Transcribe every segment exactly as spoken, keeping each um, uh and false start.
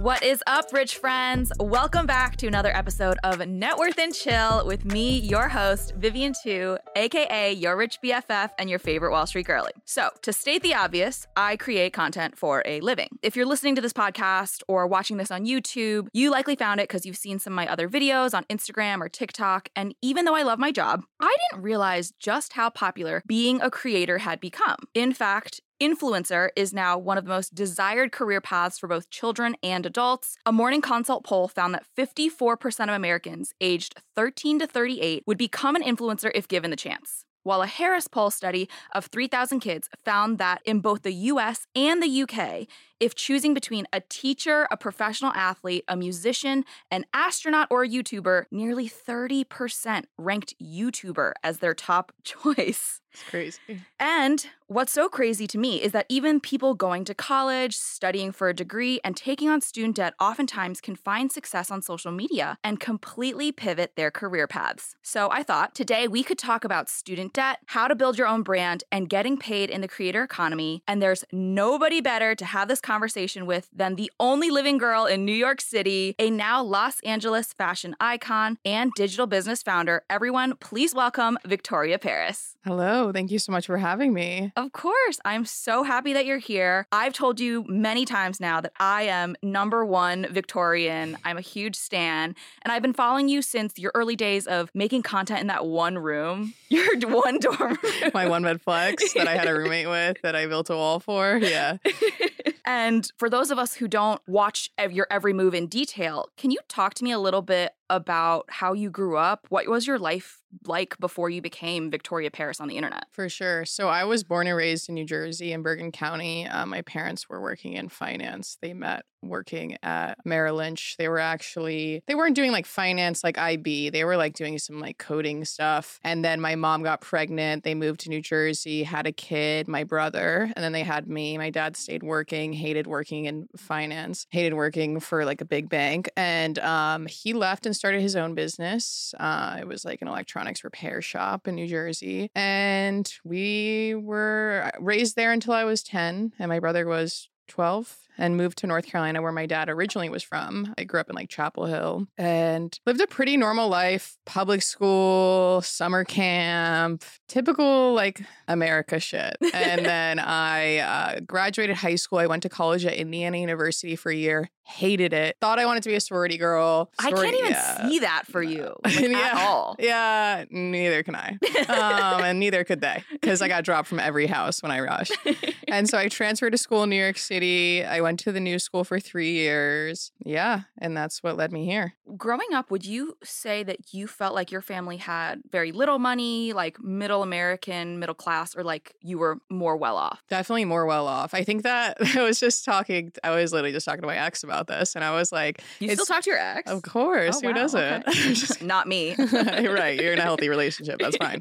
What is up, rich friends? Welcome back to another episode of Net Worth and Chill with me, your host, Vivian Tu, aka your rich B F F and your favorite Wall Street girly. So, to state the obvious, I create content for a living. If you're listening to this podcast or watching this on YouTube, you likely found it because you've seen some of my other videos on Instagram or TikTok. And even though I love my job, I didn't realize just how popular being a creator had become. In fact, influencer is now one of the most desired career paths for both children and adults. A Morning Consult poll found that fifty-four percent of Americans aged thirteen to thirty-eight would become an influencer if given the chance. While a Harris Poll study of three thousand kids found that in both the U S and the U K, if choosing between a teacher, a professional athlete, a musician, an astronaut, or a YouTuber, nearly thirty percent ranked YouTuber as their top choice. It's crazy. And what's so crazy to me is that even people going to college, studying for a degree, and taking on student debt oftentimes can find success on social media and completely pivot their career paths. So I thought today we could talk about student debt, how to build your own brand, and getting paid in the creator economy. And there's nobody better to have this conversation with than the only living girl in New York City, a now Los Angeles fashion icon and digital business founder. Everyone, please welcome Victoria Paris. Hello. Thank you so much for having me. Of course. I'm so happy that you're here. I've told you many times now that I am number one Victorian. I'm a huge stan. And I've been following you since your early days of making content in that one room, your one dorm room. My one bed flex that I had a roommate with that I built a wall for. Yeah. And for those of us who don't watch your every move in detail, can you talk to me a little bit about how you grew up? What was your life like before you became Victoria Paris on the internet? For sure. So I was born and raised in New Jersey in Bergen County. Uh, my parents were working in finance. They met working at Merrill Lynch. They were actually, they weren't doing like finance like I B. They were like doing some like coding stuff. And then my mom got pregnant. They moved to New Jersey, had a kid, my brother, and then they had me. My dad stayed working, hated working in finance, hated working for like a big bank. And um, he left and started his own business. Uh, it was like an electronics repair shop in New Jersey. And we were raised there until I was ten, and my brother was twelve, and moved to North Carolina where my dad originally was from. I grew up in like Chapel Hill and lived a pretty normal life, public school, summer camp, typical like America shit. And then I uh, graduated high school. I went to college at Indiana University for a year, hated it, thought I wanted to be a sorority girl. Sorority, I can't even yeah. see that for you like, yeah. at all. Yeah, neither can I. um, and neither could they because I got dropped from every house when I rushed. And so I transferred to school in New York City. I went to the new school for three years. Yeah. And that's what led me here. Growing up, would you say that you felt like your family had very little money, like middle American, middle class, or like you were more well off? Definitely more well off. I think that I was just talking, I was literally just talking to my ex about this. And I was like, You still talk to your ex? Of course. Oh, Who wow, doesn't? okay. Just, Not me. Right. You're in a healthy relationship. That's fine.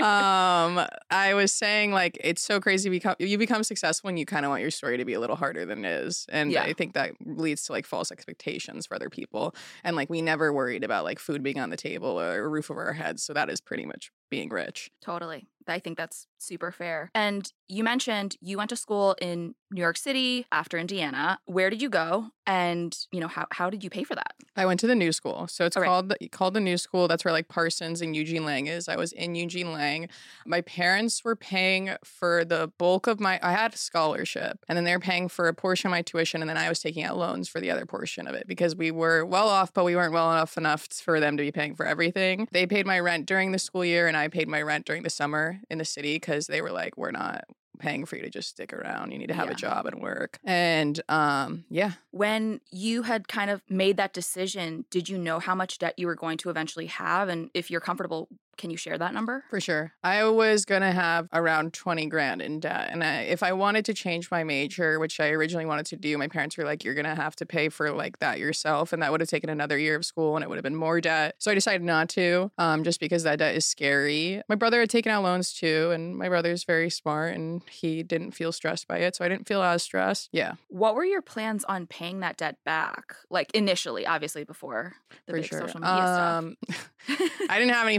Um, I was saying like, it's so crazy. Become, you become successful when you kind of want your story to be a little harder than it is. And Yeah. I think that leads to like false expectations for other people. And like, we never worried about like food being on the table or a roof over our heads. So that is pretty much being rich. Totally. I think that's super fair. And you mentioned you went to school in New York City after Indiana. Where did you go? And, you know, how, how did you pay for that? I went to the New School. So it's Okay. called the, called the New School. That's where like Parsons and Eugene Lang is. I was in Eugene Lang. My parents were paying for the bulk of my, I had a scholarship, and then they were paying for a portion of my tuition. And then I was taking out loans for the other portion of it because we were well off, but we weren't well off enough for them to be paying for everything. They paid my rent during the school year, and I paid my rent during the summer in the city because they were like, we're not paying for you to just stick around. You need to have Yeah. a job and work. And um, yeah. When you had kind of made that decision, did you know how much debt you were going to eventually have? And if you're comfortable, can you share that number? For sure. I was going to have around twenty grand in debt. And I, if I wanted to change my major, which I originally wanted to do, my parents were like, you're going to have to pay for like that yourself. And that would have taken another year of school and it would have been more debt. So I decided not to, um, just because that debt is scary. My brother had taken out loans too. And my brother's very smart and he didn't feel stressed by it. So I didn't feel as stressed. Yeah. What were your plans on paying that debt back? Like initially, obviously before the For big sure. social media um, I didn't have any plans.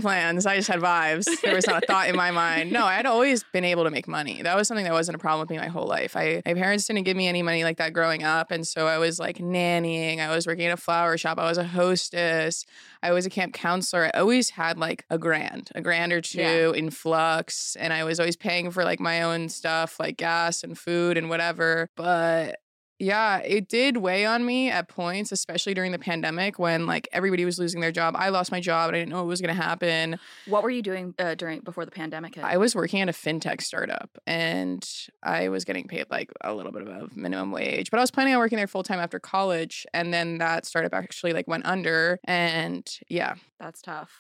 I just had vibes. There was not a thought in my mind. No, I had always been able to make money. That was something that wasn't a problem with me my whole life. I my parents didn't give me any money like that growing up. And so I was like nannying. I was working at a flower shop. I was a hostess. I was a camp counselor. I always had like a grand, a grand or two yeah. in flux. And I was always paying for like my own stuff, like gas and food and whatever. But yeah, it did weigh on me at points, especially during the pandemic when like everybody was losing their job. I lost my job. I didn't know what was going to happen. What were you doing uh, during before the pandemic hit? I was working at a fintech startup and I was getting paid like a little bit above minimum wage, but I was planning on working there full time after college. And then that startup actually like went under. And yeah, that's tough.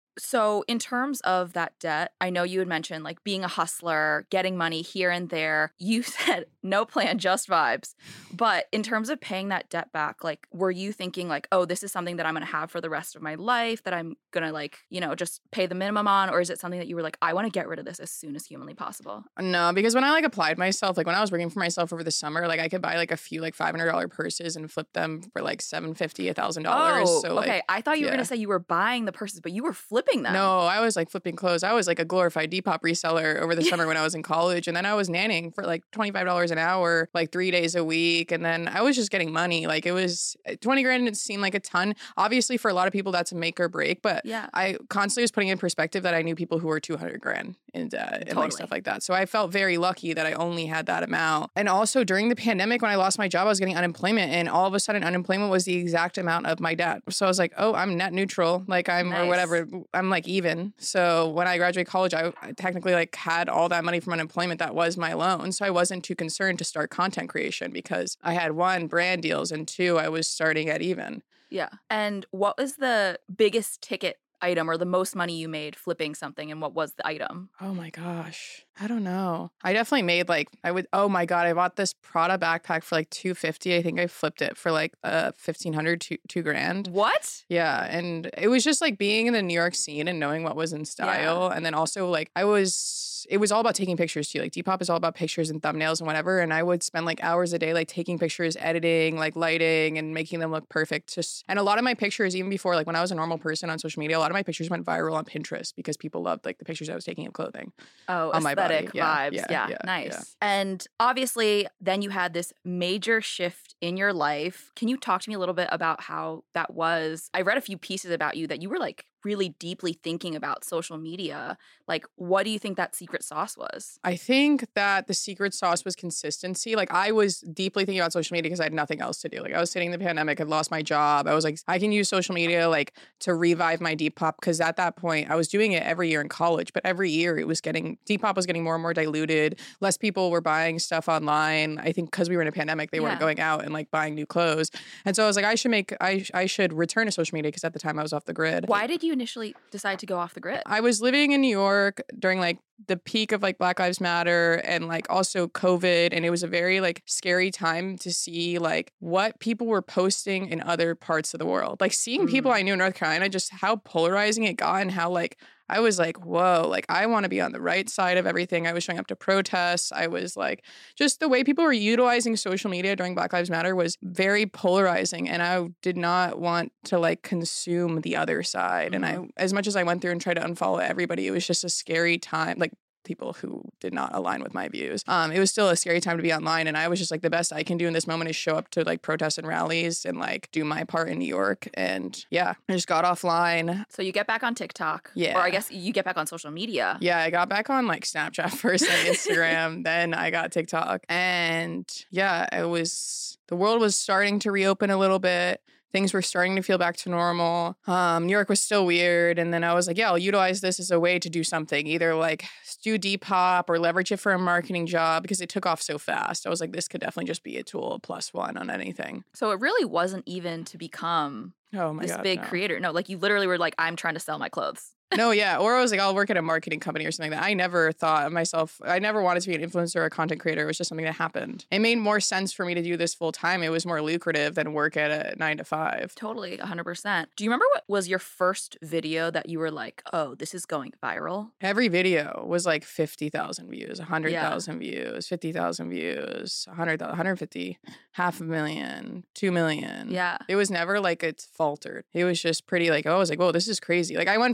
So in terms of that debt, I know you had mentioned like being a hustler, getting money here and there. You said no plan, just vibes. But in terms of paying that debt back, like, were you thinking like, oh, this is something that I'm going to have for the rest of my life that I'm going to like, you know, just pay the minimum on? Or is it something that you were like, I want to get rid of this as soon as humanly possible? No, because when I like applied myself, like when I was working for myself over the summer, like I could buy like a few like five hundred dollars purses and flip them for like seven hundred fifty dollars, one thousand dollars. Oh, so, like, okay. I thought you yeah. were going to say you were buying the purses, but you were flipping them. No, I was like flipping clothes. I was like a glorified Depop reseller over the summer when I was in college. And then I was nannying for like twenty-five dollars an hour, like three days a week. And then I was just getting money. Like it was twenty grand didn't seem like a ton. Obviously for a lot of people that's a make or break. But yeah. I constantly was putting in perspective that I knew people who were two hundred grand in debt and Totally. like stuff like that. So I felt very lucky that I only had that amount. And also during the pandemic, when I lost my job, I was getting unemployment. And all of a sudden unemployment was the exact amount of my debt. So I was like, oh, I'm net neutral. Like I'm, Nice. or whatever. I'm like even. So when I graduated college, I, I technically like had all that money from unemployment. That was my loan. So I wasn't too concerned to start content creation because I had one, brand deals, and two, I was starting at even. Yeah. And what was the biggest ticket item or the most money you made flipping something, and what was the item? Oh my gosh. I don't know. I definitely made like, I would, oh my God, I bought this Prada backpack for like two hundred fifty dollars. I think I flipped it for like uh, fifteen hundred dollars, two, two grand. What? Yeah. And it was just like being in the New York scene and knowing what was in style. Yeah. And then also like I was, it was all about taking pictures too. Like Depop is all about pictures and thumbnails and whatever. And I would spend like hours a day, like taking pictures, editing, like lighting and making them look perfect. Just, and a lot of my pictures, even before, like when I was a normal person on social media, a lot of my pictures went viral on Pinterest because people loved like the pictures I was taking of clothing. Oh, on my body. aesthetic Yeah, vibes. yeah, Yeah, yeah, nice. yeah. And obviously, then you had this major shift in your life. Can you talk to me a little bit about how that was? I read a few pieces about you that you were like really deeply thinking about social media. Like, what do you think that secret sauce was? I think that the secret sauce was consistency. Like, I was deeply thinking about social media because I had nothing else to do. Like, I was sitting in the pandemic, I'd lost my job. I was like, I can use social media, like, to revive my Depop. Because at that point, I was doing it every year in college. But every year, it was getting, Depop was getting more and more diluted. Less people were buying stuff online. I think because we were in a pandemic, they Yeah. weren't going out and, like, buying new clothes. And so I was like, I should make, I, I should return to social media because at the time, I was off the grid. Why did you initially decide to go off the grid? I was living in New York during like the peak of like Black Lives Matter and like also COVID. And it was a very like scary time to see like what people were posting in other parts of the world. Like seeing Mm. people I knew in North Carolina, just how polarizing it got and how like I was like, whoa, like I want to be on the right side of everything. I was showing up to protests. I was like, just the way people were utilizing social media during Black Lives Matter was very polarizing. And I did not want to like consume the other side. Mm-hmm. And I, as much as I went through and tried to unfollow everybody, it was just a scary time. Like, people who did not align with my views. Um, it was still a scary time to be online. And I was just like, the best I can do in this moment is show up to like protests and rallies and like do my part in New York. And yeah, I just got offline. So you get back on TikTok. Yeah. Or I guess you get back on social media. Yeah, I got back on like Snapchat first and Instagram. Then I got TikTok. And yeah, it was, the world was starting to reopen a little bit. Things were starting to feel back to normal. Um, New York was still weird. And then I was like, yeah, I'll utilize this as a way to do something, either like do Depop or leverage it for a marketing job because it took off so fast. I was like, this could definitely just be a tool plus one on anything. So it really wasn't even to become Oh my this God, big no. creator. No, like you literally were like, I'm trying to sell my clothes. No, yeah. Or I was like, I'll work at a marketing company or something like that. I never thought of myself, I never wanted to be an influencer or a content creator. It was just something that happened. It made more sense for me to do this full time. It was more lucrative than work at a nine to five. Totally, one hundred percent. Do you remember what was your first video that you were like, oh, this is going viral? Every video was like fifty thousand views, one hundred thousand yeah. views, fifty thousand views, one hundred, one hundred fifty, half a million, two million. Yeah. It was never like it's faltered. It was just pretty like, oh, I was like, whoa, this is crazy. Like I went from like getting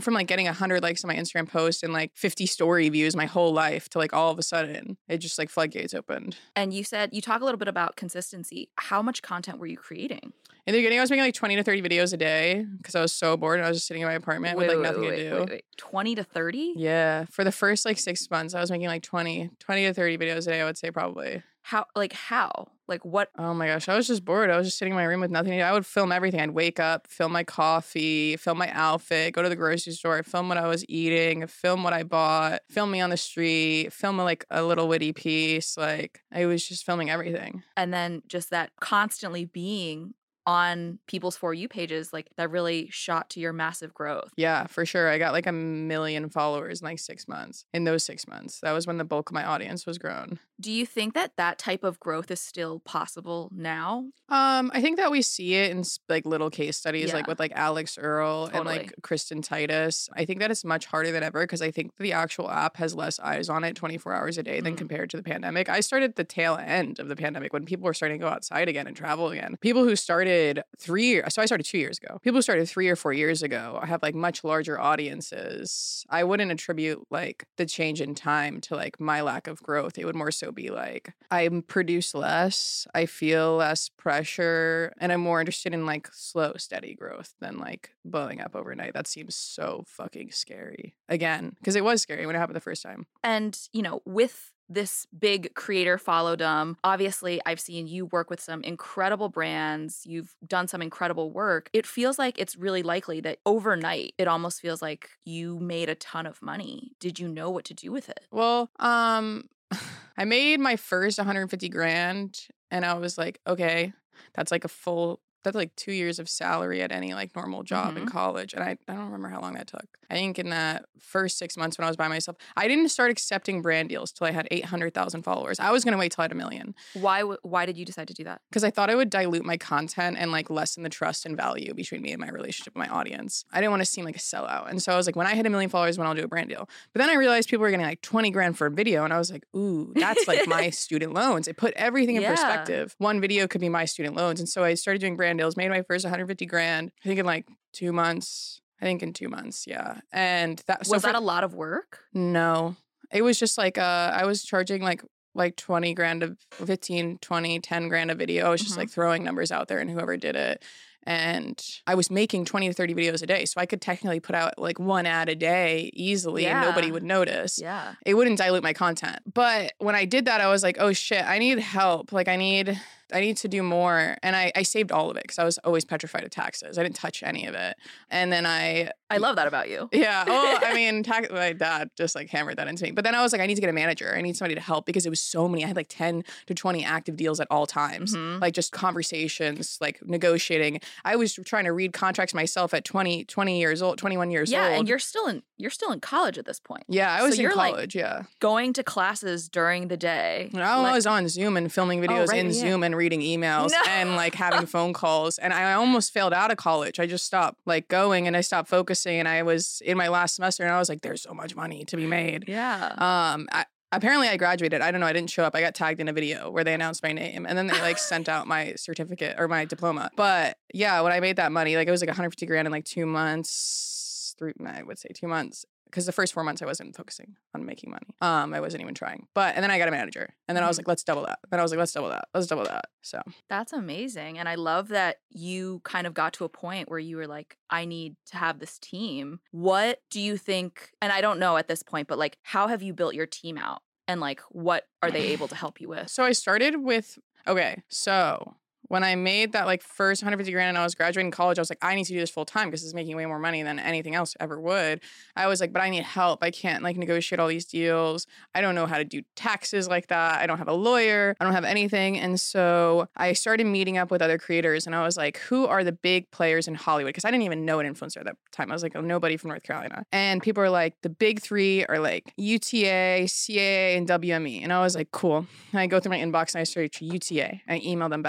one hundred likes on my Instagram post and like fifty story views my whole life to like all of a sudden it just like floodgates opened. And you said, you talk a little bit about consistency. How much content were you creating? In the beginning, I was making like twenty to thirty videos a day because I was so bored and I was just sitting in my apartment wait, with like wait, nothing wait, to do. Wait, wait. twenty to thirty? Yeah. For the first like six months, I was making like twenty, twenty to thirty videos a day, I would say probably. How, like how? Like what? Oh my gosh, I was just bored. I was just sitting in my room with nothing to do. I would film everything. I'd wake up, film my coffee, film my outfit, go to the grocery store, film what I was eating, film what I bought, film me on the street, film like a little witty piece. Like I was just filming everything. And then just that constantly being on people's For You pages, like that really shot to your massive growth. Yeah, for sure. I got like a million followers in like six months. In those six months, that was when the bulk of my audience was grown. Do you think that that type of growth is still possible now? Um, I think that we see it in like little case studies, Yeah. like with like Alex Earl and Totally. like Kristen Titus. I think that it's much harder than ever because I think the actual app has less eyes on it twenty-four hours a day than Mm. compared to the pandemic. I started the tail end of the pandemic when people were starting to go outside again and travel again. People who started three years, so I started two years ago. People who started three or four years ago have like much larger audiences. I wouldn't attribute like the change in time to like my lack of growth. It would more so be like I produce less, I feel less pressure, and I'm more interested in like slow, steady growth than like blowing up overnight. That seems so fucking scary. Again, because it was scary when it happened the first time. And, you know, with this big creator followdom, obviously I've seen you work with some incredible brands. You've done some incredible work. It feels like it's really likely that overnight, it almost feels like you made a ton of money. Did you know what to do with it? Well, um, I made my first one hundred fifty grand and I was like, okay, that's like a full, that's like two years of salary at any like normal job in Mhm. college. And I, I don't remember how long that took. I think in that first six months when I was by myself, I didn't start accepting brand deals till I had eight hundred thousand followers. I was going to wait till I had a million Why w- why did you decide to do that? because I thought I would dilute my content and like lessen the trust and value between me and my relationship with my audience. I didn't want to seem like a sellout. And so I was like, when I hit a million followers, when I'll do a brand deal. But then I realized people were getting like twenty grand for a video. And I was like, ooh, that's like my student loans. It put everything in Yeah. perspective. One video could be my student loans. And so I started doing brand deals, made my first one hundred fifty grand, I think in like two months. I think in two months, yeah. And that so Was for- that a lot of work? no. It was just like uh I was charging like like twenty grand of fifteen, twenty, ten grand a video. I was just Mhm. like throwing numbers out there and whoever did it. And I was making twenty to thirty videos a day. So I could technically put out like one ad a day easily and nobody Yeah. would notice. Yeah. It wouldn't dilute my content. But when I did that, I was like, oh shit, I need help. Like I need I need to do more. And I, I saved all of it because I was always petrified of taxes. I didn't touch any of it. And then I I love that about you. yeah. Well, I mean, tax, my dad just like hammered that into me. But then I was like, I need to get a manager. I need somebody to help because it was so many. I had like ten to twenty active deals at all times, Mhm. like just conversations, like negotiating. I was trying to read contracts myself at twenty, twenty years old, twenty-one years Yeah, old. and you're still in you're still in college at this point. yeah, I so was in you're, like, college. yeah. Going to classes during the day. And I like- was on Zoom and filming videos right, in yeah. Zoom and reading emails No. and like having phone calls. And I almost failed out of college. I just stopped like going and I stopped focusing. And I was in my last semester and I was like, there's so much money to be made. Yeah. Um, I, apparently I graduated. I don't know. I didn't show up. I got tagged in a video where they announced my name and then they like sent out my certificate or my diploma. But yeah, when I made that money, like it was like one hundred fifty grand in like two months, three, I would say two months. Because the first four months I wasn't focusing on making money. Um, I wasn't even trying. But and then I got a manager. And then I was Mhm. like, let's double that. Then I was like, let's double that. Let's double that. So That's amazing. And I love that you kind of got to a point where you were like, I need to have this team. What do you think? And I don't know at this point, but like, how have you built your team out? And like, what are they able to help you with? So I started with okay, so when I made that like first one hundred fifty grand and I was graduating college, I was like, I need to do this full time because it's making way more money than anything else ever would. I was like, but I need help. I can't like negotiate all these deals. I don't know how to do taxes like that. I don't have a lawyer. I don't have anything. And so I started meeting up with other creators and I was like, who are the big players in Hollywood? Because I didn't even know an influencer at that time. I was like, oh, nobody from North Carolina. And people are like, the big three are like U T A, C A A, and W M E. And I was like, cool. And I go through my inbox and I search U T A. And I email them back and I'm like,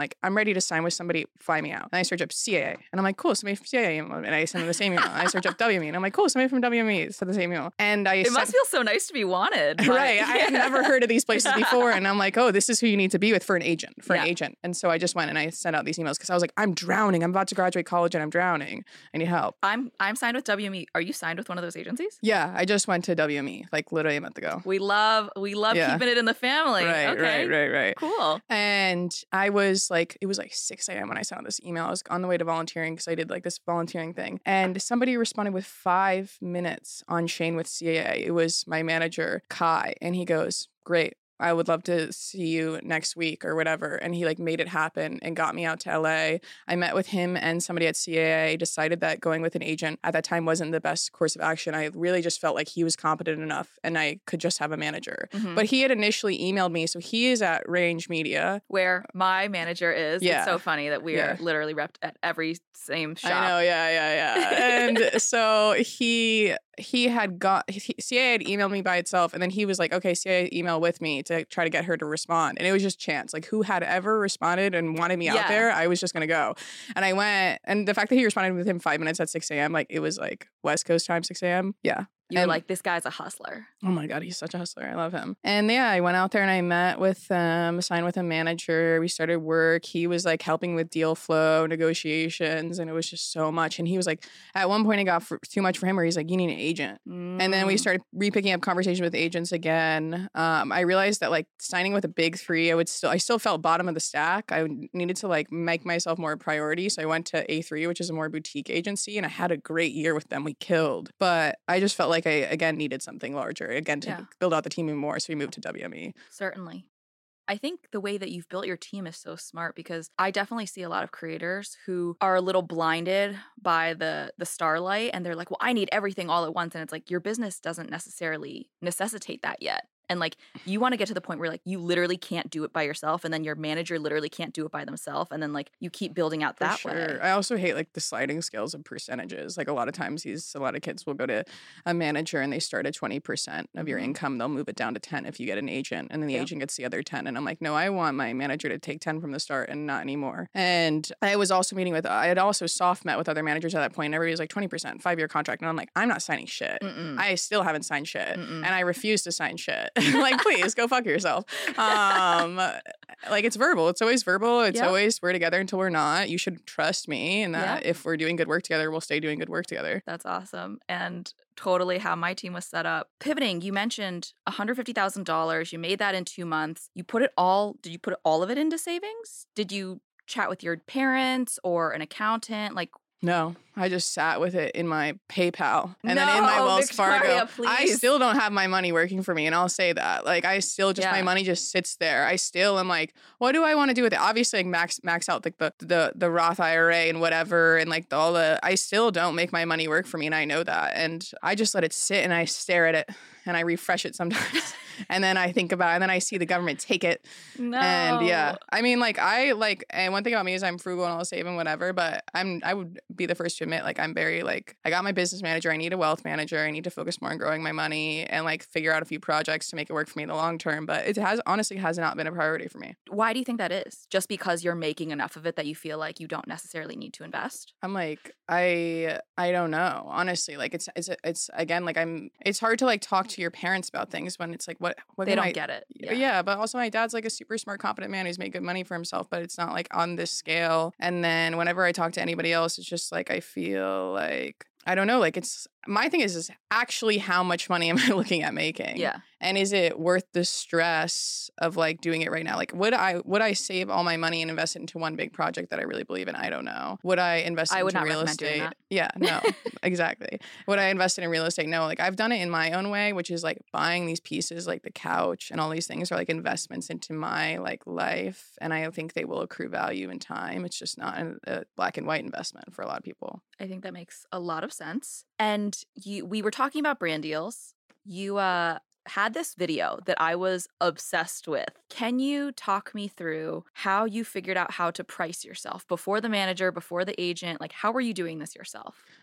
like, I'm ready to sign with somebody, fly me out. And I search up C A A. And I'm like, cool, somebody from C A A. And I send them the same email. And I search up W M E. And I'm like, cool, somebody from W M E. Send the same email. And I It sent, must feel so nice to be wanted. But, right. yeah. I had never heard of these places before. And I'm like, oh, this is who you need to be with for an agent, for Yeah. an agent. And so I just went and I sent out these emails because I was like, I'm drowning. I'm about to graduate college and I'm drowning. I need help. I'm I'm signed with W M E. Are you signed with one of those agencies? Yeah, I just went to W M E like literally a month ago. We love we love Yeah. keeping it in the family. Right, okay. right, right, right. Cool. And I was like, it was like six a.m. when I sent out this email. I was on the way to volunteering because I did like this volunteering thing. And somebody responded with five minutes on Shane with C A A. It was my manager, Kai. And he goes, great. I would love to see you next week or whatever. And he like made it happen and got me out to L A. I met with him and somebody at C A A, decided that going with an agent at that time wasn't the best course of action. I really just felt like he was competent enough and I could just have a manager. Mhm. But he had initially emailed me. So he is at Range Media. Where my manager is. Yeah. It's so funny that we Yeah. are literally repped at every same shop. I know, yeah, yeah, yeah. And so he he had got he, C A A had emailed me by itself, and then he was like, okay, C A A email with me to try to get her to respond. And it was just chance. Like, who had ever responded and wanted me Yeah. out there, I was just gonna go. And I went, and the fact that he responded with him five minutes at six a.m., like it was like West Coast time, six a.m. Yeah. You were And- like, this guy's a hustler. Oh my God, he's such a hustler. I love him. And yeah, I went out there and I met with um, signed with a manager. We started work. He was like helping with deal flow, negotiations, and it was just so much. And he was like, at one point it got for, too much for him where he's like, you need an agent. And then we Mm. started re-picking up conversation with agents again. Um, I realized that like signing with a big three, I would still, I still felt bottom of the stack. I needed to like make myself more a priority. So I went to A three, which is a more boutique agency, and I had a great year with them. We killed. But I just felt like I, again, needed something larger, again, to Yeah. build out the team even more. So we moved to W M E. Certainly. I think the way that you've built your team is so smart because I definitely see a lot of creators who are a little blinded by the the starlight and they're like, well, I need everything all at once. And it's like your business doesn't necessarily necessitate that yet. And like you want to get to the point where like you literally can't do it by yourself and then your manager literally can't do it by themselves. And then like you keep building out For that sure. way. I also hate like the sliding scales of percentages. Like a lot of times these a lot of kids will go to a manager and they start at twenty percent of your Mhm. income. They'll move it down to ten if you get an agent. And then the Yeah. agent gets the other ten. And I'm like, no, I want my manager to take ten from the start and not anymore. And I was also meeting with I had also soft met with other managers at that point. And everybody was like twenty percent, five year contract. And I'm like, I'm not signing shit. Mm-mm. I still haven't signed shit. Mm-mm. And I refuse to sign shit. Like, please go fuck yourself. Um, like it's verbal. It's always verbal. It's Yeah. always we're together until we're not. You should trust me and that Yeah. if we're doing good work together, we'll stay doing good work together. That's awesome. And totally how my team was set up. Pivoting, you mentioned one hundred fifty thousand dollars. You made that in two months. You put it all, did you put all of it into savings? Did you chat with your parents or an accountant? Like, No, I just sat with it in my PayPal and then in my No, Wells Victoria, Fargo. I please. still don't have my money working for me, and I'll say that. Like I still just my Yeah. money just sits there. I still am like, what do I want to do with it? Obviously, like max max out like the the the Roth I R A and whatever, and like the, all the. I still don't make my money work for me, and I know that. And I just let it sit, and I stare at it, and I refresh it sometimes, and then I think about it, and then I see the government take it. no. And yeah, I mean, like I like, and one thing about me is I'm frugal and I'll save and whatever. But I'm, I would be the first to admit, like I'm very like, I got my business manager. I need a wealth manager. I need to focus more on growing my money and like figure out a few projects to make it work for me in the long term. But it has honestly has not been a priority for me. Why do you think that is? Just because you're making enough of it that you feel like you don't necessarily need to invest? I'm like, I, I don't know. Honestly, like it's, it's, it's again, like I'm. It's hard to like talk to your parents about things when it's like, what, what They can don't I, get it. Yeah. but also my dad's like a super smart, competent man who's made good money for himself, but it's not like on this scale. And then whenever I talk to anybody else, it's just like I feel like I don't know, like it's my thing is is actually how much money am I looking at making? Yeah. And is it worth the stress of like doing it right now? Like would I would I save all my money and invest it into one big project that I really believe in? I don't know. Would I invest I into would not real recommend doing estate? that. Yeah, no, exactly. Would I invest in real estate? No. Like I've done it in my own way, which is like buying these pieces like the couch and all these things are like investments into my like life. And I think they will accrue value in time. It's just not a, a black and white investment for a lot of people. I think that makes a lot of sense. And you, we were talking about brand deals. You uh, had this video that I was obsessed with. Can you talk me through how you figured out how to price yourself before the manager, before the agent? Like, how were you doing this yourself?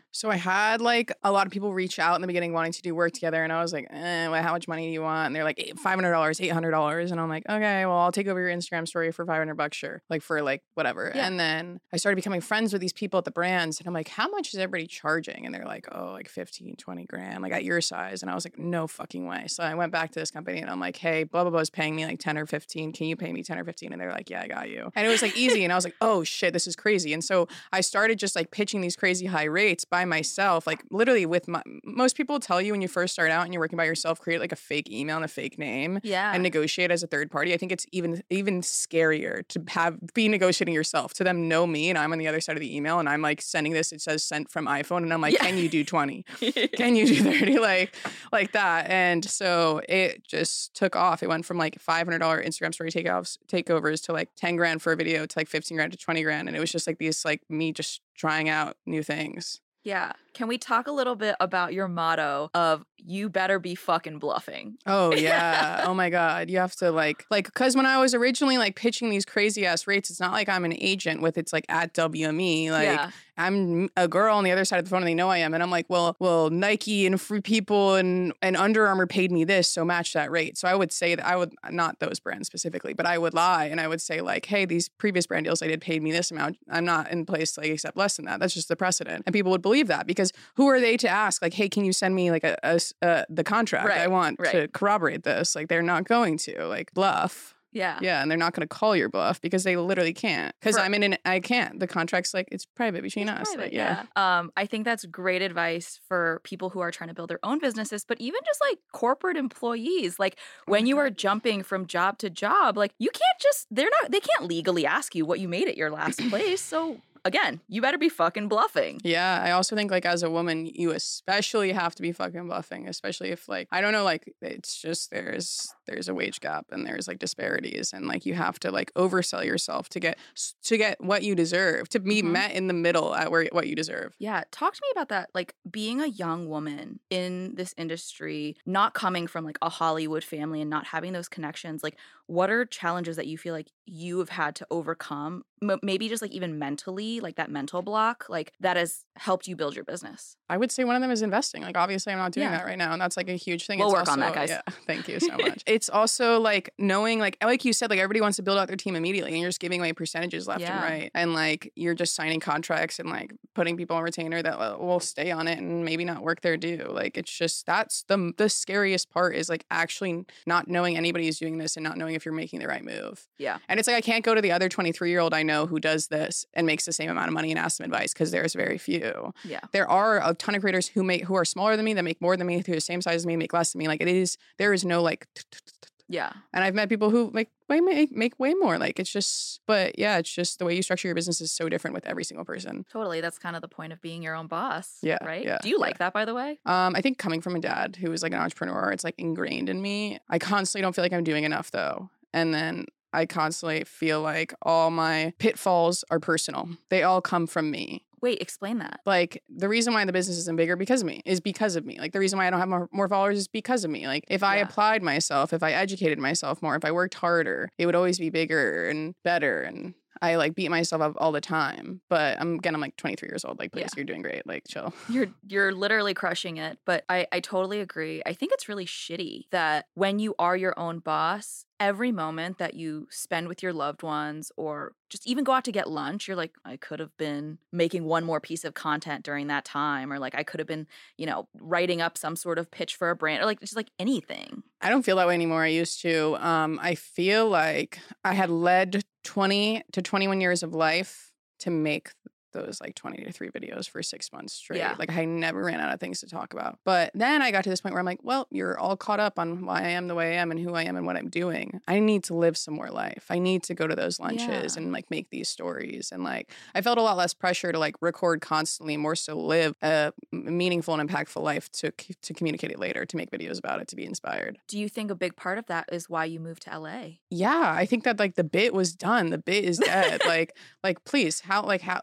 So I had like a lot of people reach out in the beginning wanting to do work together. And I was like, eh, well, how much money do you want? And they're like, five hundred dollars, eight hundred dollars. And I'm like, okay, well, I'll take over your Instagram story for five hundred bucks, sure. Like for like whatever. Yeah. And then I started becoming friends with these people at the brands. And I'm like, how much is everybody charging? And they're like, oh, like fifteen, twenty grand, like at your size. And I was like, no fucking way. So I went back to this company and I'm like, hey, blah, blah, blah is paying me like ten or fifteen. Can you pay me ten or fifteen? And they're like, yeah, I got you. And it was like easy. And I was like, oh shit, this is crazy. And so I started just like pitching these crazy high rates by myself, like literally with my, most people tell you when you first start out and you're working by yourself, create like a fake email and a fake name yeah. and negotiate as a third party. I think it's even, even scarier to have, be negotiating yourself, to them know me and I'm on the other side of the email and I'm like sending this, it says sent from iPhone and I'm like, yeah. can you do twenty? Can you do thirty? Like, like that. And so it just took off. It went from like five hundred dollars Instagram story takeoffs, takeovers to like ten grand for a video to like fifteen grand to twenty grand. And it was just like these, like me just trying out new things. Yeah. Can we talk a little bit about your motto of you better be fucking bluffing? Oh, yeah. Oh, my God. You have to like, like, because when I was originally like pitching these crazy ass rates, it's not like I'm an agent with it's like at W M E. Like, yeah. I'm a girl on the other side of the phone and they know I am. And I'm like, well, well, Nike and Free People and, and Under Armour paid me this, so match that rate. So I would say that I would, not those brands specifically, but I would lie and I would say like, hey, these previous brand deals I did paid me this amount. I'm not in place to like accept less than that. That's just the precedent. And people would believe that because who are they to ask like, hey, can you send me like a, a, a the contract? Right, I want right. to corroborate this. Like they're not going to like bluff. Yeah. Yeah. And they're not going to call your bluff because they literally can't. Because I'm in an, I can't. The contract's like, it's private between it's us. Private, like, yeah. yeah. Um, I think that's great advice for people who are trying to build their own businesses, but even just like corporate employees, like when oh you God. are jumping from job to job, like you can't just, they're not, they can't legally ask you what you made at your last place. So again, you better be fucking bluffing. Yeah, I also think like as a woman, you especially have to be fucking bluffing, especially if like, I don't know, like it's just there's there's a wage gap and there's like disparities and like you have to like oversell yourself to get to get what you deserve, to be mm-hmm. met in the middle at where what you deserve. Yeah, talk to me about that. Like being a young woman in this industry, not coming from like a Hollywood family and not having those connections, like what are challenges that you feel like you have had to overcome? M- maybe just like even mentally, like that mental block, like that has helped you build your business. I would say one of them is investing. Like obviously I'm not doing yeah. that right now. And that's like a huge thing. We'll it's work also, on that, guys. Yeah, thank you so much. It's also like knowing, like, like you said, like everybody wants to build out their team immediately and you're just giving away percentages left yeah. and right. And like, you're just signing contracts and like putting people on retainer that will stay on it and maybe not work their due. Like, it's just, that's the, the scariest part is like actually not knowing anybody is doing this and not knowing if you're making the right move. Yeah. And it's like, I can't go to the other twenty-three year old I know who does this and makes the same amount of money and ask them advice because there's very few. Yeah. There are a ton of creators who make, who are smaller than me, that make more than me, who are the same size as me, make less than me. Like it is, there is no like, yeah. And I've met people who make way make, make way more. Like it's just, but yeah, it's just the way you structure your business is so different with every single person. Totally. That's kind of the point of being your own boss. Yeah. Right. Yeah, Do you like yeah. that, by the way? Um, I think coming from a dad who was like an entrepreneur, it's like ingrained in me. I constantly don't feel like I'm doing enough though. And then I constantly feel like all my pitfalls are personal. They all come from me. Wait, explain that. Like, the reason why the business isn't bigger because of me is because of me. Like, the reason why I don't have more, more followers is because of me. Like, if I yeah. applied myself, if I educated myself more, if I worked harder, it would always be bigger and better. And I, like, beat myself up all the time. But, I'm again, I'm, like, twenty-three years old. Like, please, yeah. you're doing great. Like, chill. You're you're literally crushing it. But I, I totally agree. I think it's really shitty that when you are your own boss, every moment that you spend with your loved ones or just even go out to get lunch, you're like, I could have been making one more piece of content during that time. Or like, I could have been, you know, writing up some sort of pitch for a brand or like just like anything. I don't feel that way anymore. I used to. Um, I feel like I had led twenty to twenty-one years of life to make those like twenty to three videos for six months straight. Yeah. Like I never ran out of things to talk about. But then I got to this point where I'm like, well, you're all caught up on why I am the way I am and who I am and what I'm doing. I need to live some more life. I need to go to those lunches yeah. and like make these stories. And like, I felt a lot less pressure to like record constantly, more so live a meaningful and impactful life to, to communicate it later, to make videos about it, to be inspired. Do you think a big part of that is why you moved to L A? Yeah. I think that like the bit was done. The bit is dead. like, like, please, how, like how the only like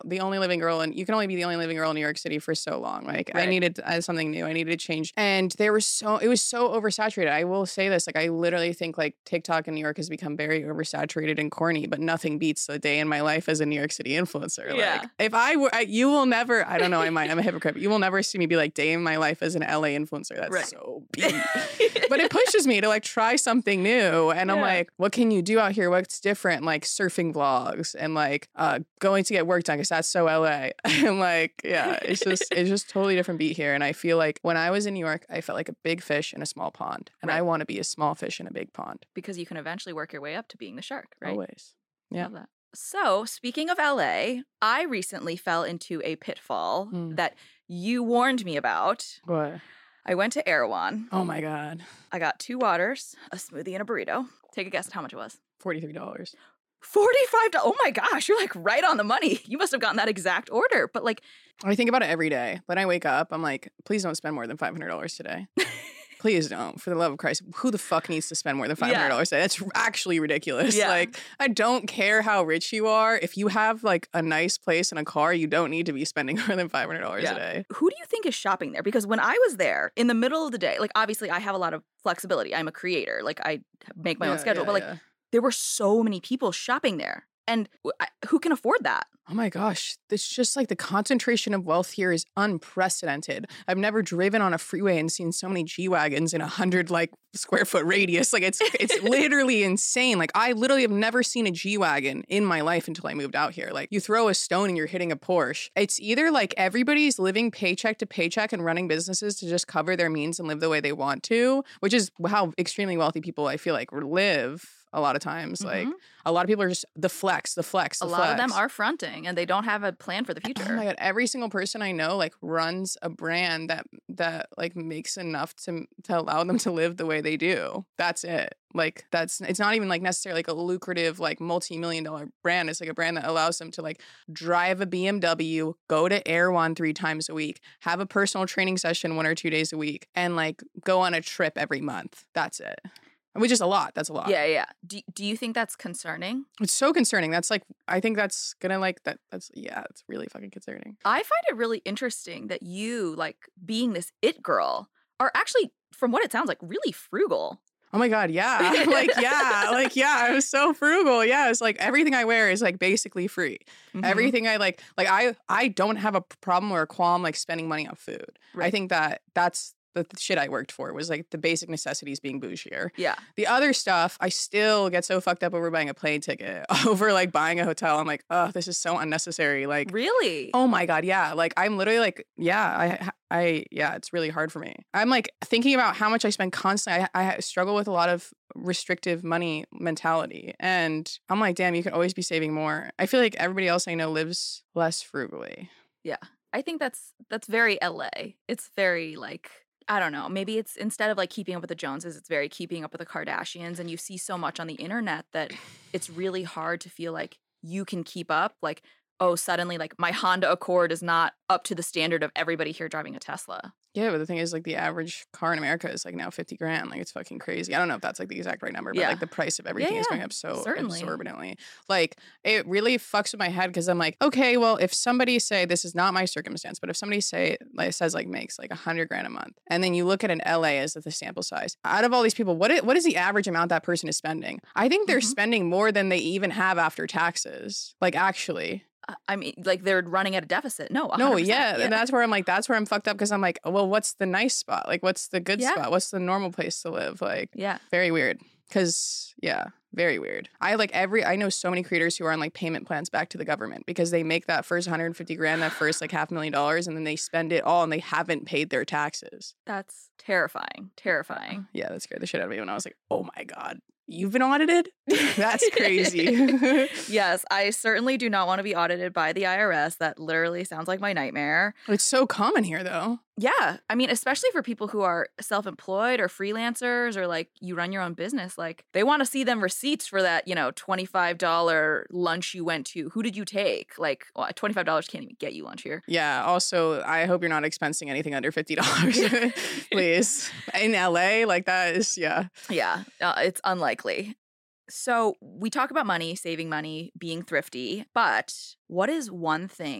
living girl, and you can only be the only living girl in New York City for so long. Like Right. I needed uh, something new. I needed to change. And there was so, it was so oversaturated. I will say this, like I literally think like TikTok in New York has become very oversaturated and corny, but nothing beats a day in my life as a New York City influencer. Yeah. Like if I were, I, you will never, I don't know, I might, I'm a hypocrite, but you will never see me be like day in my life as an L A influencer. That's Right. so beat. But it pushes me to like try something new. And I'm Yeah. like, what can you do out here? What's different? Like surfing vlogs and like uh, going to get work done because that's so L A. And like, yeah, it's just, it's just totally different beat here. And I feel like when I was in New York, I felt like a big fish in a small pond. And Right. I want to be a small fish in a big pond. Because you can eventually work your way up to being the shark, right? Always. Yeah. Love that. So, speaking of L A, I recently fell into a pitfall Hmm. that you warned me about. What? I went to Erewhon. Oh my God. I got two waters, a smoothie, and a burrito. Take a guess at how much it was. forty-three dollars. forty-five dollars. Oh my gosh, you're like right on the money. You must have gotten that exact order. But like, I think about it every day. When I wake up, I'm like, please don't spend more than five hundred dollars today. Please don't. For the love of Christ. Who the fuck needs to spend more than five hundred dollars Yeah. today? That's actually ridiculous. Yeah. Like, I don't care how rich you are. If you have like a nice place and a car, you don't need to be spending more than five hundred dollars Yeah. a day. who do you think is shopping there? Because when I was there in the middle of the day, like obviously I have a lot of flexibility. I'm a creator. Like I make my own Yeah, schedule. yeah, but like yeah. there were so many people shopping there. And w- I- who can afford that? Oh my gosh. It's just like the concentration of wealth here is unprecedented. I've never driven on a freeway and seen so many G-Wagons in a hundred like square foot radius. Like it's it's literally insane. Like I literally have never seen a G-Wagon in my life until I moved out here. Like you throw a stone and you're hitting a Porsche. It's either like everybody's living paycheck to paycheck and running businesses to just cover their means and live the way they want to, which is how extremely wealthy people I feel like live a lot of times. Like Mhm. a lot of people are just the flex, the flex, the A flex. lot of them are fronting and they don't have a plan for the Oh future. my god! Every single person I know like runs a brand that that like makes enough to to allow them to live the way they do. That's it. Like that's it's not even like necessarily like a lucrative like multi-million dollar brand. It's like a brand that allows them to like drive a B M W, go to Erewhon three times a week, have a personal training session one or two days a week, and like go on a trip every month. That's it. Which is a lot. That's a lot. Yeah, yeah. Do, do you think that's concerning? It's so concerning. That's like I think that's gonna like that. That's yeah. It's really fucking concerning. I find it really interesting that you, like being this it girl, are actually, from what it sounds like, really frugal. Oh my God, yeah. Like, yeah. Like, yeah, I was so frugal. Yeah. It's like everything I wear is like basically free. Mhm. Everything I like, like I I don't have a problem or a qualm like spending money on food. I Right. think that that's the shit I worked for was like the basic necessities being bougier. Yeah. The other stuff, I still get so fucked up over buying a plane ticket, over like buying a hotel. I'm like, oh, this is so unnecessary. Like, Really? oh my God, yeah. Like I'm literally like, yeah, I, I, yeah, it's really hard for me. I'm like thinking about how much I spend constantly. I, I struggle with a lot of restrictive money mentality. And I'm like, damn, you could always be saving more. I feel like everybody else I know lives less frugally. Yeah. I think that's that's very L A. It's very like, I don't know, maybe it's instead of like keeping up with the Joneses, it's very keeping up with the Kardashians. And you see so much on the internet that it's really hard to feel like you can keep up. Like, oh, suddenly like my Honda Accord is not up to the standard of everybody here driving a Tesla. Yeah, but the thing is, like, the average car in America is like now fifty grand. Like, it's fucking crazy. I don't know if that's like the exact right number, but Yeah. like the price of everything is yeah, going up so certainly. exorbitantly. Like, it really fucks with my head because I'm like, okay, well, if somebody say this is not my circumstance, but if somebody say like says like makes like a hundred grand a month, and then you look at an L A as the sample size, out of all these people, what is, what is the average amount that person is spending? I think they're Mhm. spending more than they even have after taxes. Like, actually. Uh, I mean, like they're running at a deficit. No, one No, hundred percent. yeah, and that's where I'm like, that's where I'm fucked up because I'm like, well, what's the nice spot? Like, what's the good Yeah. spot? What's the normal place to live? Like, Yeah. very weird. Because yeah, very weird. I like every. I know so many creators who are on like payment plans back to the government because they make that first one hundred fifty grand, that first like half million dollars, and then they spend it all and they haven't paid their taxes. That's terrifying. Terrifying. Yeah, that scared the shit out of me when I was like, oh my God, you've been audited? That's crazy. Yes, I certainly do not want to be audited by the I R S. That literally sounds like my nightmare. It's so common here though. Yeah. I mean, especially for people who are self-employed or freelancers or like you run your own business, like they want to see them receipts for that, you know, twenty-five dollars lunch you went to. Who did you take? Like, well, twenty-five dollars can't even get you lunch here. Yeah. Also, I hope you're not expensing anything under fifty dollars, please. In L A, like that is, yeah. Yeah, uh, it's unlikely. So we talk about money, saving money, being thrifty, but what is one thing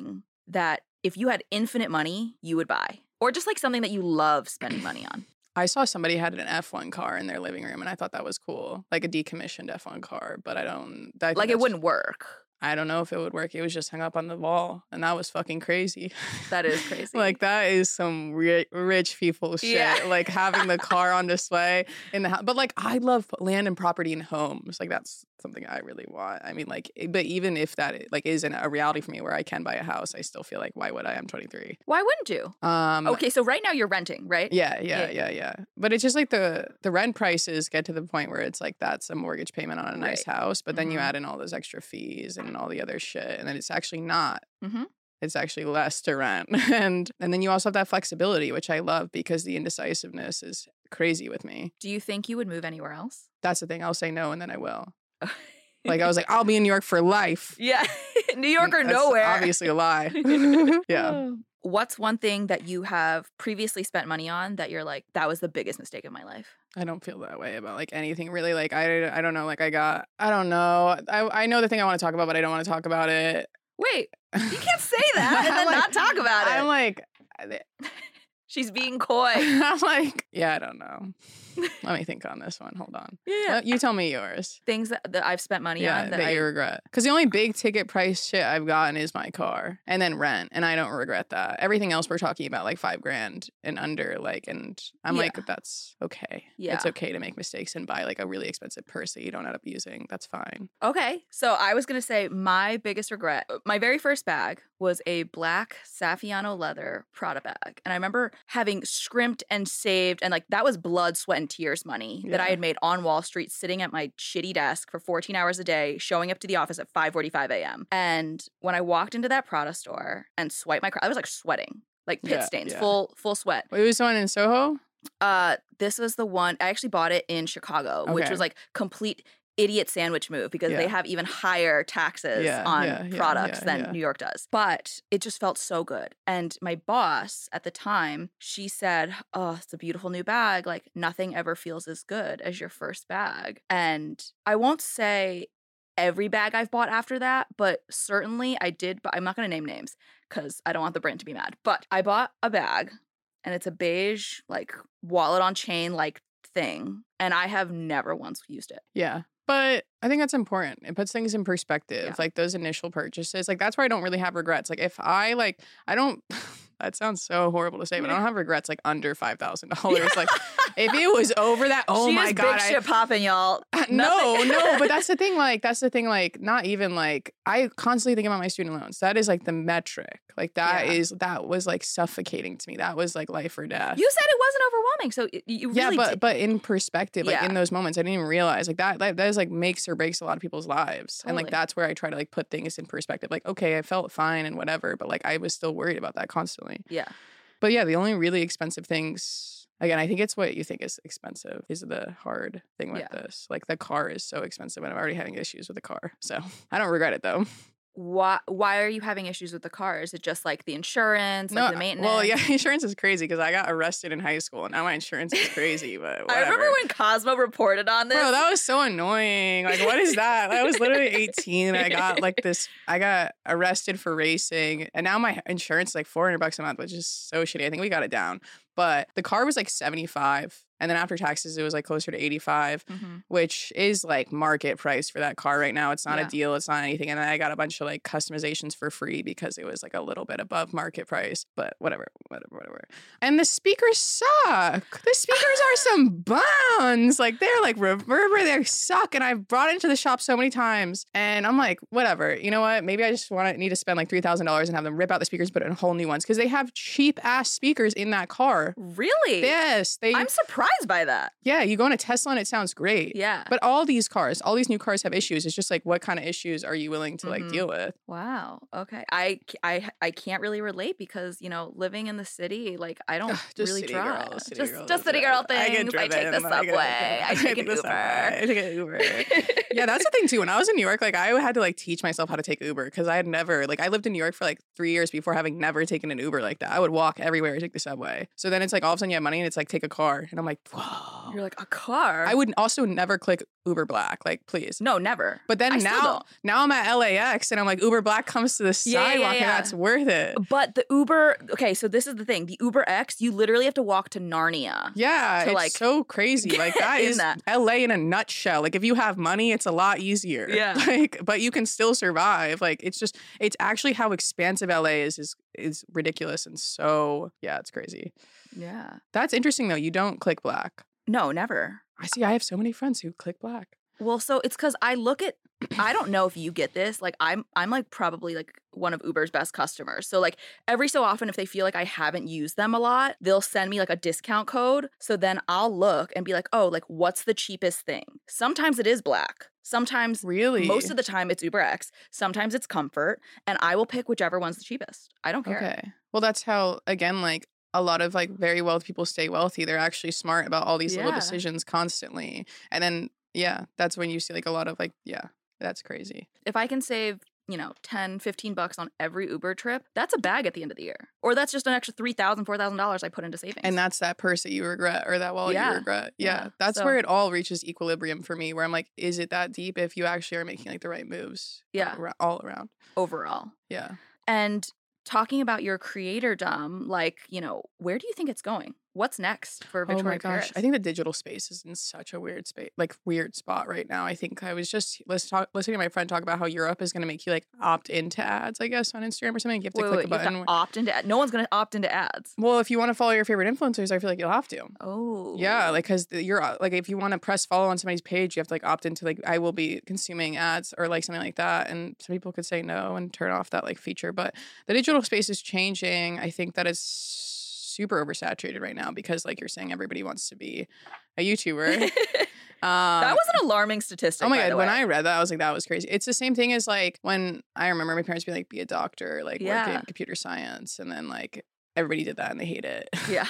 that if you had infinite money, you would buy? Or just like something that you love spending money on? I saw somebody had an F one car in their living room, and I thought that was cool. Like a decommissioned F one car, but I don't... I like it wouldn't work. I don't know if it would work. It was just hung up on the wall, and that was fucking crazy. That is crazy. Like, that is some ri- rich people shit. Yeah. Like, having the car on display in the house. But, like, I love land and property and homes. Like, that's something I really want. I mean, like, but even if that, like, isn't a reality for me where I can buy a house, I still feel like, why would I? I'm twenty-three. Why wouldn't you? Um, okay, so right now you're renting, right? Yeah, yeah, yeah, yeah, yeah. But it's just like the the rent prices get to the point where it's like that's a mortgage payment on a nice Right. house, but then you Mhm. add in all those extra fees and all the other shit, and then it's actually not. Mm-hmm. It's actually less to rent, and and then you also have that flexibility, which I love because the indecisiveness is crazy with me. Do you think you would move anywhere else? That's the thing. I'll say no, and then I will. Like I was like, I'll be in New York for life. Yeah. New York or That's nowhere. Obviously a lie. Yeah. What's one thing that you have previously spent money on that you're like, that was the biggest mistake of my life? I don't feel that way about like anything really. Like I, I don't know. Like I got, I don't know. I, I know the thing I want to talk about, but I don't want to talk about it. Wait, you can't say that and then like, not talk about it. I'm like, She's being coy. I'm like, yeah, I don't know. Let me think on this one. Hold on. Yeah. Let- You tell me yours. Things that, that I've spent money Yeah, on that, that, I you regret. Because the only big ticket price shit I've gotten is my car and then rent, and I don't regret that. Everything else we're talking about like five grand and under, like, and I'm Yeah. like, that's okay. Yeah. It's okay to make mistakes and buy like a really expensive purse that you don't end up using. That's fine. Okay. So I was going to say my biggest regret, my very first bag was a black Saffiano leather Prada bag. And I remember having scrimped and saved, and like that was blood, sweat, and tears money that I Yeah. had made on Wall Street, sitting at my shitty desk for fourteen hours a day, showing up to the office at five forty-five a.m. And when I walked into that Prada store and swiped my card, I was like sweating, like pit Yeah, stains, yeah. full full sweat. Wait, was the one in Soho? Uh, this was the one, I actually bought it in Chicago, which Okay. was like complete idiot sandwich move because they Yeah. have even higher taxes Yeah, on yeah, yeah, products yeah, than yeah. New York does. But it just felt so good. And my boss at the time, she said, "Oh, it's a beautiful new bag. Like nothing ever feels as good as your first bag." And I won't say every bag I've bought after that, but certainly I did, but I'm not going to name names because I don't want the brand to be mad. But I bought a bag and it's a beige, like wallet on chain, like thing. And I have never once used it. Yeah. But I think that's important. It puts things in perspective. Yeah. Like those initial purchases. Like that's where I don't really have regrets. Like if I like, I don't, that sounds so horrible to say, but I don't have regrets like under five thousand dollars. Like if it was over that, oh she my is God. big I- shit popping, y'all. no, Nothing- no, but that's the thing. Like, that's the thing. Like, not even like I constantly think about my student loans. That is like the metric. Like, that Yeah. is that was like suffocating to me. That was like life or death. You said it wasn't overwhelming, so y- you really yeah, but did. but in perspective, like Yeah. in those moments, I didn't even realize like that. Like, that is like makes or breaks a lot of people's lives, and like Totally. that's where I try to like put things in perspective. Like, okay, I felt fine and whatever, but like I was still worried about that constantly. Yeah. But yeah, the only really expensive things, again, I think it's what you think is expensive is the hard thing with Yeah. this. Like the car is so expensive and I'm already having issues with the car. So I don't regret it though. Why why are you having issues with the car? Is it just like the insurance, like the maintenance? Well, yeah, insurance is crazy because I got arrested in high school and now my insurance is crazy, but whatever. I remember when Cosmo reported on this. Bro, that was so annoying. Like, what is that? I was literally eighteen. I got like this, I got arrested for racing. And now my insurance is like four hundred bucks a month, which is so shitty. I think we got it down. But the car was like seventy-five. And then after taxes, it was like closer to eighty-five, Mhm. which is like market price for that car right now. It's not Yeah. a deal. It's not anything. And then I got a bunch of like customizations for free because it was like a little bit above market price. But whatever, whatever, whatever. And the speakers suck. The speakers are some buns. Like they're like reverber. They suck. And I've brought it into the shop so many times. And I'm like, whatever. You know what? Maybe I just want to need to spend like three thousand dollars and have them rip out the speakers, put in whole new ones because they have cheap ass speakers in that car. Really? Yes, they. I'm surprised by that. Yeah, you go in a Tesla and it sounds great. Yeah. But all these cars, all these new cars have issues. It's just like, what kind of issues are you willing to like Mhm. deal with? Wow. Okay. I, I I can't really relate because, you know, living in the city, like I don't Ugh, just really city drive. girl, city just girl, just city yeah. girl I get things. I, take the driven, I get- subway. I, take an the subway, I Uber. take an Uber. Yeah, that's the thing too. When I was in New York, like I had to like teach myself how to take Uber because I had never, like I lived in New York for like three years before having never taken an Uber like that. I would walk everywhere, take the subway. So then it's like all of a sudden you have money and it's like take a car. And I'm like, like, whoa. You're like, a car? I would also never click Uber Black, like, please. No, never. But then I still now, don't. now I'm at L A X and I'm like, Uber Black comes to the Yeah, yeah, sidewalk yeah. and that's worth it. But the Uber, okay, so this is the thing. The Uber X, you literally have to walk to Narnia. Yeah, to, it's like, so crazy. Like, that in is that. L A in a nutshell. Like, if you have money, it's a lot easier. Yeah. Like, but you can still survive. Like, it's just, it's actually how expansive L A is, is, is ridiculous. And so, yeah, it's crazy. Yeah. That's interesting, though. You don't click Black. No, never. I see. I have so many friends who click Black. Well, so it's because I look at, I don't know if you get this. Like, I'm, I'm like probably like one of Uber's best customers. So like every so often, if they feel like I haven't used them a lot, they'll send me like a discount code. So then I'll look and be like, oh, like what's the cheapest thing? Sometimes it is Black. Sometimes, Really? most of the time it's Uber X. Sometimes it's Comfort. And I will pick whichever one's the cheapest. I don't care. Okay. Well, that's how, again, like, a lot of like very wealthy people stay wealthy. They're actually smart about all these little Yeah. decisions constantly. And then, yeah, that's when you see like a lot of like, yeah, that's crazy. If I can save, you know, ten, fifteen bucks on every Uber trip, that's a bag at the end of the year. Or that's just an extra three thousand dollars, four thousand dollars I put into savings. And that's that purse that you regret or that wallet Yeah. you regret. Yeah. Yeah. That's So- where it all reaches equilibrium for me, where I'm like, is it that deep if you actually are making like the right moves? Yeah. ar- All around. overall. Yeah. And talking about your creatordom, like, you know, where do you think it's going? What's next for Victoria Oh my gosh. Paris? I think the digital space is in such a weird space, like weird spot right now. I think I was just let's talk, listening to my friend talk about how Europe is going to make you like opt into ads, I guess, on Instagram or something. You have to wait, click wait, a you have button. to opt into ad- No one's going to opt into ads. Well, if you want to follow your favorite influencers, I feel like you'll have to. Oh. Yeah, like because you're uh, like if you want to press follow on somebody's page, you have to like opt into like I will be consuming ads or like something like that. And some people could say no and turn off that like feature. But the digital space is changing. I think that it's super oversaturated right now because like you're saying, everybody wants to be a YouTuber. Um, That was an alarming statistic. Oh my by god! the When way. I read that, I was like, "That was crazy." It's the same thing as like when I remember my parents being like, "Be a doctor," like work Yeah. in computer science, and then like everybody did that and they hate it. Yeah.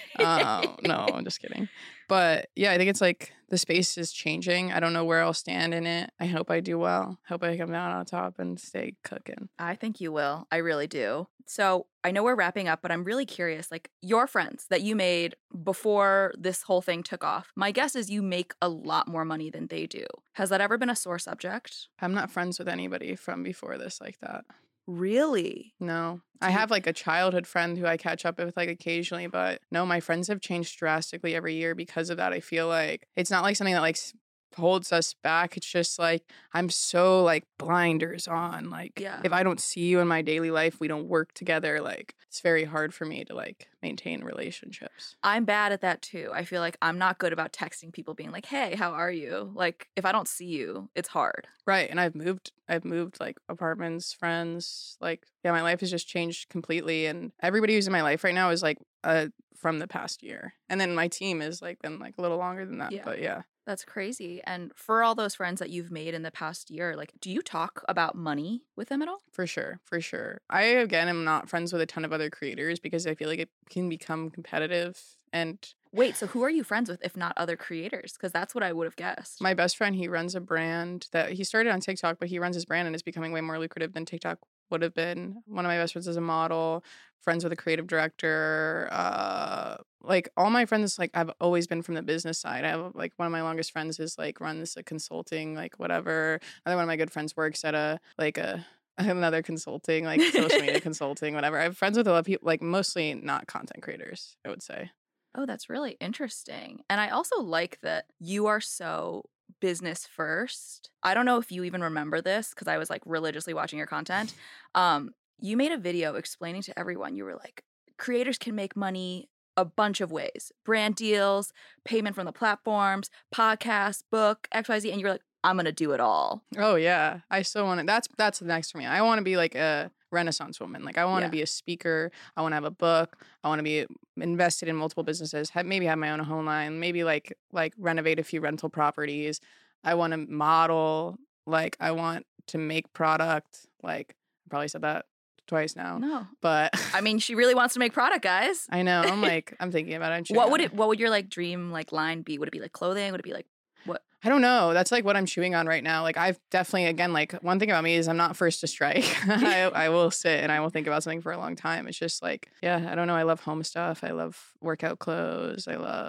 Oh, no, I'm just kidding. But yeah, I think it's like the space is changing. I don't know where I'll stand in it. I hope I do well. Hope I come out on top and stay cooking. I think you will. I really do. So I know we're wrapping up, but I'm really curious, like your friends that you made before this whole thing took off. My guess is you make a lot more money than they do. Has that ever been a sore subject? I'm not friends with anybody from before this like that. Really? No. I Do you- have like a childhood friend who I catch up with like occasionally, but no, my friends have changed drastically every year because of that. I feel like it's not like something that like s- holds us back. It's just like I'm so like blinders on. Like Yeah. if I don't see you in my daily life, we don't work together. Like it's very hard for me to like maintain relationships. I'm bad at that too. I feel like I'm not good about texting people being like, "Hey, how are you?" Like if I don't see you, it's hard. Right. And I've moved, I've moved like apartments, friends, like, yeah, my life has just changed completely. And everybody who's in my life right now is like uh, from the past year. And then my team is like been like a little longer than that. Yeah. But yeah. That's crazy. And for all those friends that you've made in the past year, like do you talk about money with them at all? For sure, for sure. I again am not friends with a ton of other creators because I feel like it can become competitive. And Wait, so who are you friends with if not other creators? Because that's what I would have guessed. my best friend, he runs a brand that he started on TikTok, but he runs his brand and it's becoming way more lucrative than TikTok would have been. One of my best friends is a model, friends with a creative director. Uh, like all my friends, like I've always been from the business side. I have like one of my longest friends is like runs a consulting, like whatever. Another one of my good friends works at a like a another consulting, like social media consulting, whatever. I have friends with a lot of people, like mostly not content creators, I would say. Oh, that's really interesting. And I also like that you are so business first. I don't know if you even remember this because I was like religiously watching your content. Um, you made a video explaining to everyone, you were like, creators can make money a bunch of ways. Brand deals, payment from the platforms, podcast, book, X Y Z. And you're like, I'm going to do it all. Oh yeah, I still want to. That's that's the next for me. I want to be like a Renaissance woman. Like I want to Yeah. be a speaker. I want to have a book. I want to be invested in multiple businesses. Have, maybe have my own home line. Maybe like like renovate a few rental properties. I want to model. Like I want to make product. Like I probably said that twice now, No. but I mean, she really wants to make product, guys. I know. I'm like I'm thinking about it. I'm chewing What on would it what would your like dream like line be? Would it be like clothing? Would it be like what? I don't know. That's like what I'm chewing on right now. Like I've definitely, again, like one thing about me is I'm not first to strike. I, I will sit and I will think about something for a long time. It's just like, yeah, I don't know. I love home stuff. I love workout clothes. I love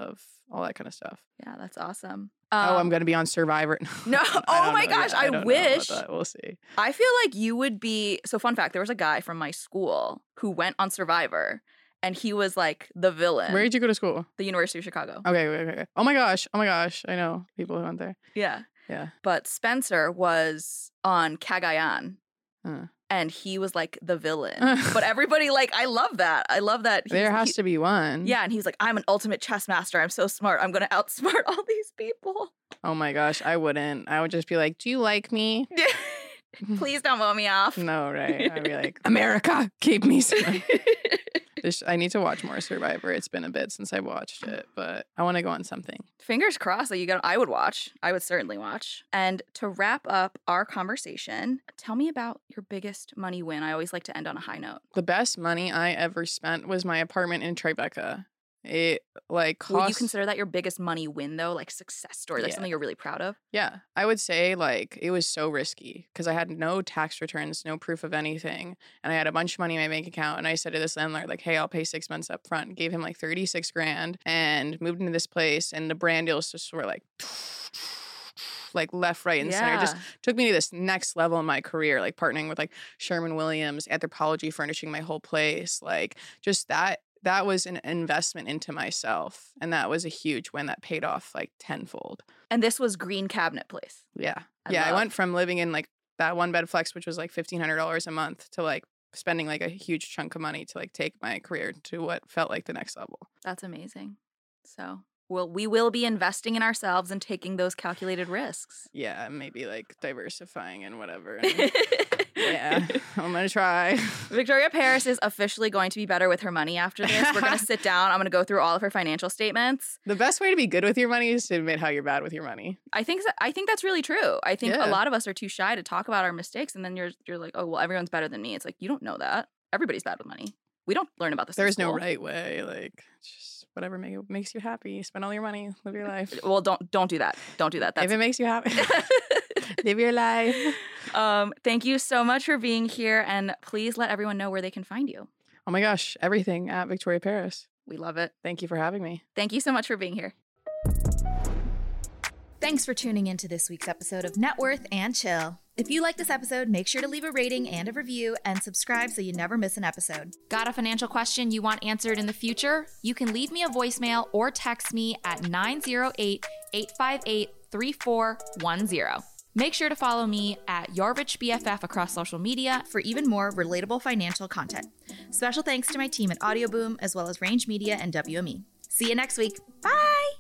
all that kind of stuff. Yeah, that's awesome. Um, oh, I'm going to be on Survivor. No. Oh my gosh. I, I wish. We'll see. I feel like you would be. So fun fact, there was a guy from my school who went on Survivor and he was like the villain. Where did you go to school? The University of Chicago. Okay, okay, okay. Oh my gosh. Oh my gosh. I know people who went there. Yeah. Yeah. But Spencer was on Cagayan. Uh. And he was like the villain. But everybody, like, I love that. I love that. He's, there has he, to be one. Yeah. And he's like, I'm an ultimate chess master. I'm so smart. I'm going to outsmart all these people. Oh my gosh. I wouldn't. I would just be like, do you like me? Please don't vote me off. No, right. I'd be like, America, keep me safe. Just, I need to watch more Survivor. It's been a bit since I watched it, but I want to go on something. Fingers crossed that you get. I would watch. I would certainly watch. And to wrap up our conversation, tell me about your biggest money win. I always like to end on a high note. The best money I ever spent was my apartment in Tribeca. It like cost... Would you consider that your biggest money win though? Like success story, like yeah. something you're really proud of? Yeah, I would say like it was so risky because I had no tax returns, no proof of anything, and I had a bunch of money in my bank account. And I said to this landlord like, "Hey, I'll pay six months up front." Gave him like thirty-six grand and moved into this place. And the brand deals just were like, like left, right, and yeah. center. It just took me to this next level in my career, like partnering with like Sherwin-Williams, Anthropologie, furnishing my whole place, like just that. That was an investment into myself. And that was a huge win that paid off like tenfold. And this was Green Cabinet Place. Yeah. I yeah. love. I went from living in like that one bed flex, which was like fifteen hundred dollars a month, to like spending like a huge chunk of money to like take my career to what felt like the next level. That's amazing. So well, we will be investing in ourselves and taking those calculated risks. Yeah. Maybe like diversifying and whatever. And yeah, I'm going to try. Victoria Paris is officially going to be better with her money after this. We're going to sit down. I'm going to go through all of her financial statements. The best way to be good with your money is to admit how you're bad with your money. I think I think that's really true. I think Yeah. a lot of us are too shy to talk about our mistakes. And then you're you're like, oh, well, everyone's better than me. It's like, you don't know that. Everybody's bad with money. We don't learn about this in There's no school. right way. Like, just whatever make, makes you happy. Spend all your money. Live your life. Well, don't don't do that. Don't do that. That's If it makes you happy. Live your life. Um, thank you so much for being here. And please let everyone know where they can find you. Oh my gosh. Everything at Victoria Paris. We love it. Thank you for having me. Thank you so much for being here. Thanks for tuning into this week's episode of Net Worth and Chill. If you like this episode, make sure to leave a rating and a review and subscribe so you never miss an episode. Got a financial question you want answered in the future? You can leave me a voicemail or text me at nine zero eight, eight five eight, three four one zero. Make sure to follow me at Your Rich B F F across social media For even more relatable financial content. Special thanks to my team at Audioboom, as well as Range Media and W M E. See you next week. Bye!